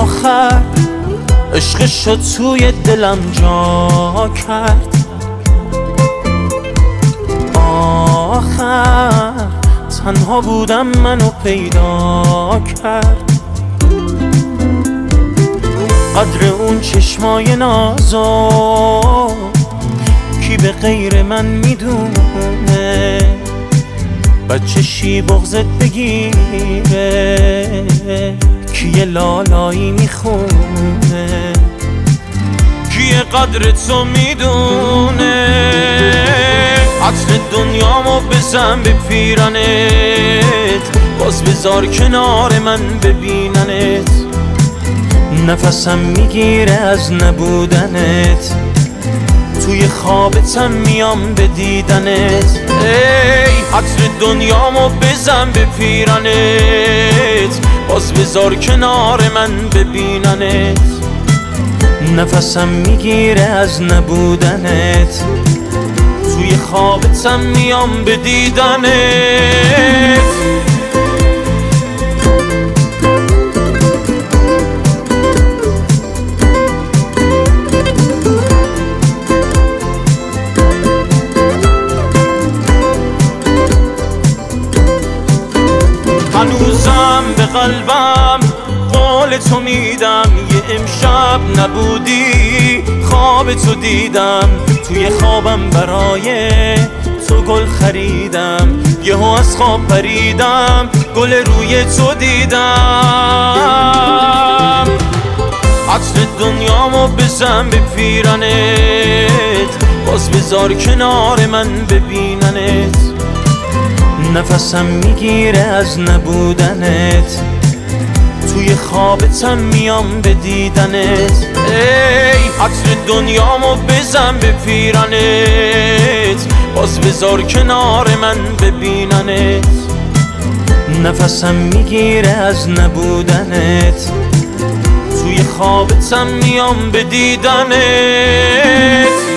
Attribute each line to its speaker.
Speaker 1: آخر عشقشو توی دلم جا کرد. آخر تنها بودم منو پیدا کرد. قدر اون چشمای نازو کی به غیر من میدونه؟ بچشی بغضت بگیره کی یه لالایی میخونه؟ کی قدر تو میدونه؟ عطر دنیامو بزن به پیرنت، باز بذار کنار من ببیننت. نفسم میگیره از نبودنت، توی خوابتم میام به دیدنت. ای عطر دنیامو بزن به پیرنت، باز بذار کنار من ببیننت. نفسم میگیره از نبودنت، توی خوابتم میام به دیدنت. هنوزم به قلبم قول تو میدم، یه امشب نبودی خواب تو دیدم. توی خوابم برای تو گل خریدم، یهو از خواب پریدم گل روی تو دیدم. عطر دنیامو بزن به پیرنت، باز بذار کنار من ببیننت. نفسم میگیره از نبودنت، توی خوابتم میام به دیدنت. ای عطر دنیامو بزن به پیرنت، باز بذار کنار من ببیننت. نفسم میگیره از نبودنت، توی خوابتم میام به دیدنت.